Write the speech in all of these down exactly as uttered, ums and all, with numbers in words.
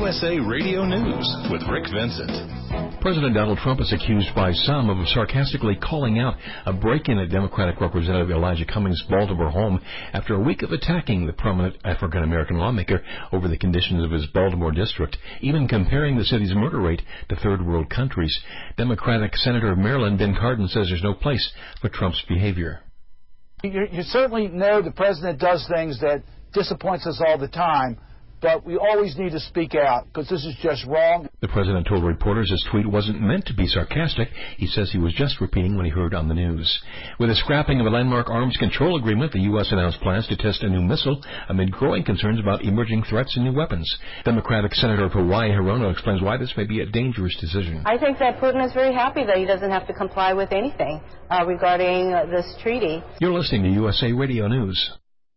U S A Radio News with Rick Vincent. President Donald Trump is accused by some of sarcastically calling out a break-in at Democratic Representative Elijah Cummings' Baltimore home after a week of attacking the prominent African-American lawmaker over the conditions of his Baltimore district, even comparing the city's murder rate to third-world countries. Democratic Senator of Maryland Ben Cardin says there's no place for Trump's behavior. You, you certainly know the president does things that disappoints us all the time, but we always need to speak out because this is just wrong. The president told reporters his tweet wasn't meant to be sarcastic. He says he was just repeating what he heard on the news. With the scrapping of a landmark arms control agreement, the U S announced plans to test a new missile amid growing concerns about emerging threats and new weapons. Democratic Senator of Hawaii Hirono explains why this may be a dangerous decision. I think that Putin is very happy that he doesn't have to comply with anything uh, regarding uh, this treaty. You're listening to U S A Radio News.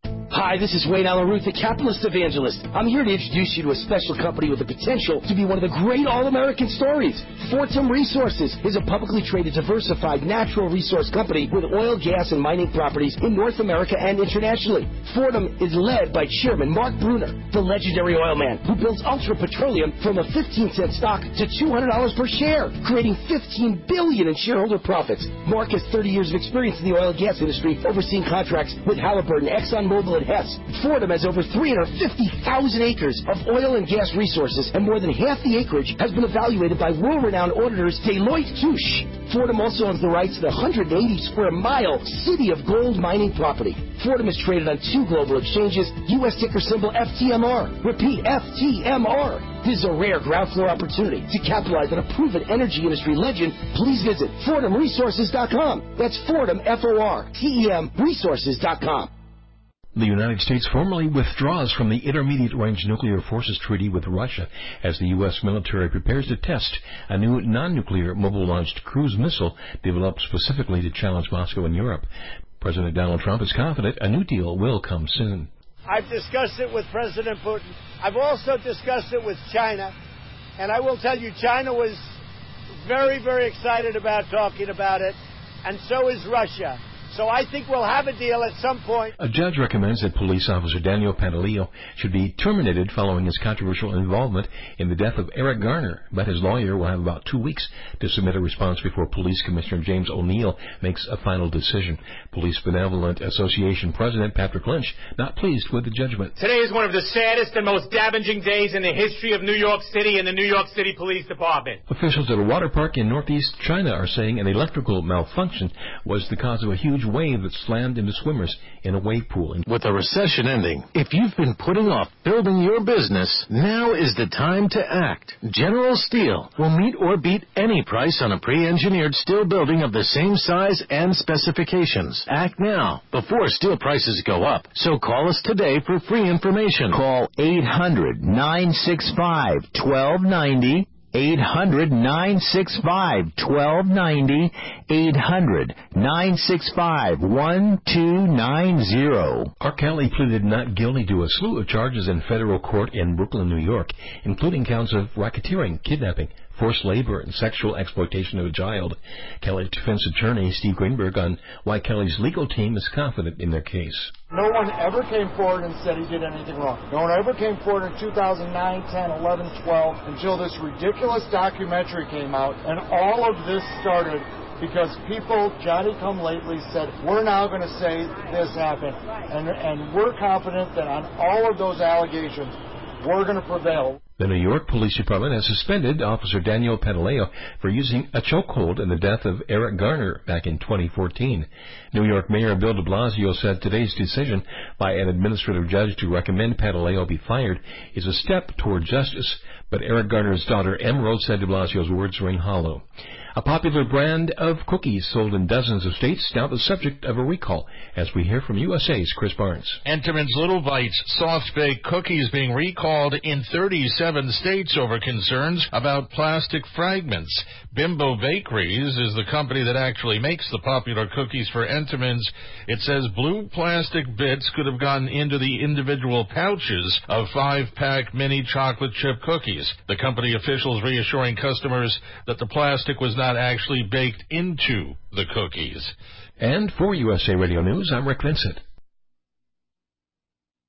Hi, this is Wayne Alaruth, the capitalist evangelist. I'm here to introduce you to a special company with the potential to be one of the great all-American stories. Fortum Resources is a publicly traded, diversified natural resource company with oil, gas, and mining properties in North America and internationally. Fortum is led by Chairman Mark Bruner, the legendary oil man who builds Ultra Petroleum from a fifteen cent stock to two hundred dollars per share, creating fifteen billion dollars in shareholder profits. Mark has thirty years of experience in the oil and gas industry, overseeing contracts with Halliburton, ExxonMobil, and Hess. Fortum has over three hundred fifty thousand acres of oil and gas resources, and more than half the acreage has been evaluated by world-renowned auditors Deloitte Touche. Fortum also owns the rights to the one hundred eighty square mile City of Gold mining property. Fortum is traded on two global exchanges, U S ticker symbol F T M R. Repeat, F T M R. This is a rare ground floor opportunity to capitalize on a proven energy industry legend. Please visit Fortum Resources dot com. That's Fortum, F O R T E M, Resources dot com. The United States formally withdraws from the Intermediate-Range Nuclear Forces Treaty with Russia as the U S military prepares to test a new non-nuclear mobile-launched cruise missile developed specifically to challenge Moscow in Europe. President Donald Trump is confident a new deal will come soon. I've discussed it with President Putin. I've also discussed it with China. And I will tell you, China was very, very excited about talking about it, and so is Russia. So I think we'll have a deal at some point. A judge recommends that police officer Daniel Pantaleo should be terminated following his controversial involvement in the death of Eric Garner, but his lawyer will have about two weeks to submit a response before Police Commissioner James O'Neill makes a final decision. Police Benevolent Association President Patrick Lynch not pleased with the judgment. Today is one of the saddest and most damaging days in the history of New York City and the New York City Police Department. Officials at a water park in northeast China are saying an electrical malfunction was the cause of a huge wave that slammed into swimmers in a wave pool. With the recession ending, if you've been putting off building your business, now is the time to act. General Steel will meet or beat any price on a pre-engineered steel building of the same size and specifications. Act now before steel prices go up. So call us today for free information. Call eight hundred, nine six five, one two nine zero. eight hundred, nine six five, one two nine zero. eight hundred, nine six five, one two nine zero. R. Kelly pleaded not guilty to a slew of charges in federal court in Brooklyn, New York, including counts of racketeering, kidnapping, forced labor, and sexual exploitation of a child. Kelly's defense attorney, Steve Greenberg, on why Kelly's legal team is confident in their case. No one ever came forward and said he did anything wrong. No one ever came forward in two thousand nine, ten, eleven, twelve until this ridiculous documentary came out, and all of this started because people, Johnny come lately, said, we're now going to say this happened, and, and we're confident that on all of those allegations, we're going to prevail. The New York Police Department has suspended Officer Daniel Pantaleo for using a chokehold in the death of Eric Garner back in twenty fourteen. New York Mayor Bill de Blasio said today's decision by an administrative judge to recommend Pantaleo be fired is a step toward justice, but Eric Garner's daughter Emerald said de Blasio's words ring hollow. A popular brand of cookies sold in dozens of states now the subject of a recall, as we hear from U S A's Chris Barnes. Entenmann's Little Bites soft-baked cookies being recalled in thirty-seven states over concerns about plastic fragments. Bimbo Bakeries is the company that actually makes the popular cookies for Entenmann's. It says blue plastic bits could have gotten into the individual pouches of five-pack mini chocolate chip cookies. The company officials reassuring customers that the plastic was not actually baked into the cookies. And for U S A Radio News, I'm Rick Vincent.